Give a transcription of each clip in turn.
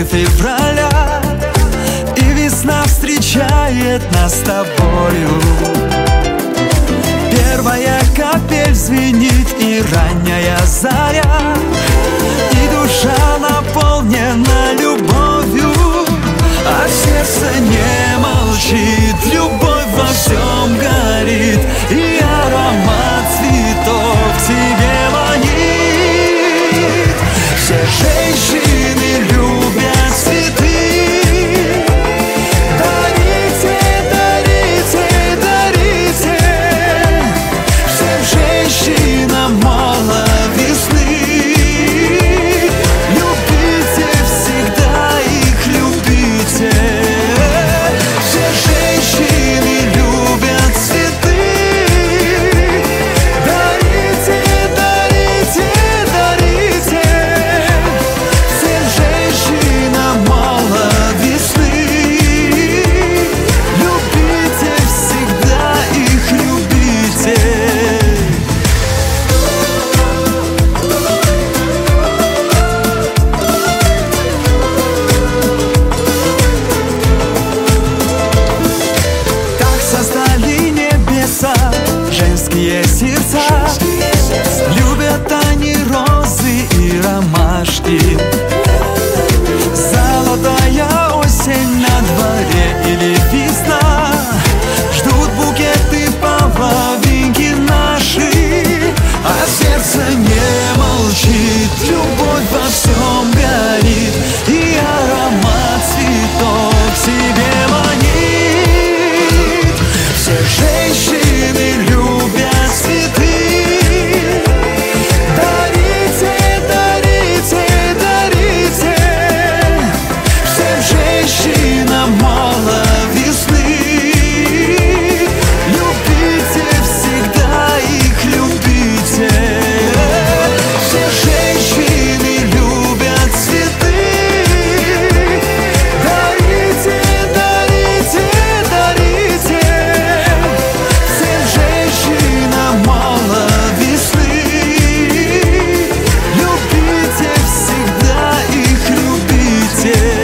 конце февраля, и весна встречает нас с тобою. Первая капель звенит, и ранняя заря, и душа наполнена любовью, а сердце не молчит. Любовь во всем горит, и аромат цветов к тебе манит. Все женщины любят цветы. Дарите, дарите, дарите всем женщинам мало весны. Любите всегда их, любите. Все женщины любят цветы. Дарите, дарите, дарите всем женщинам мало весны. Любите всегда их, любите. Так создали небеса женские сердца. Любят они розы и ромашки. Золотая осень на дворе или весна, ждут букеты половинки наши, а сердце не молчит. Любовь во всем горит, и аромат цветов к себе манит. Все женщины любят цветы. Дарите, дарите, дарите всем женщинам мало весны. Любите всегда их, любите. Все женщины любят цветы. Дарите, дарите, дарите всем женщинам мало весны. Любите всегда их, любите.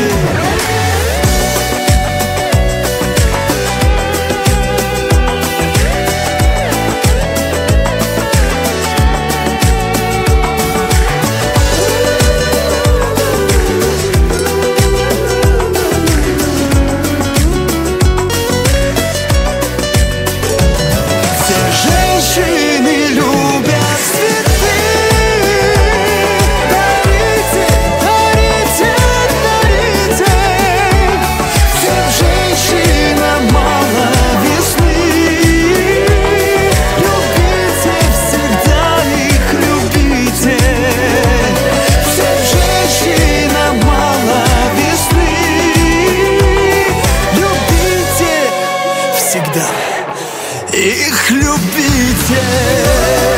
Все женщины любят цветы. Дарите, дарите, дарите всем женщинам мало весны. Любите всегда их, любите. Всем женщинам мало весны. Любите всегда их, любите.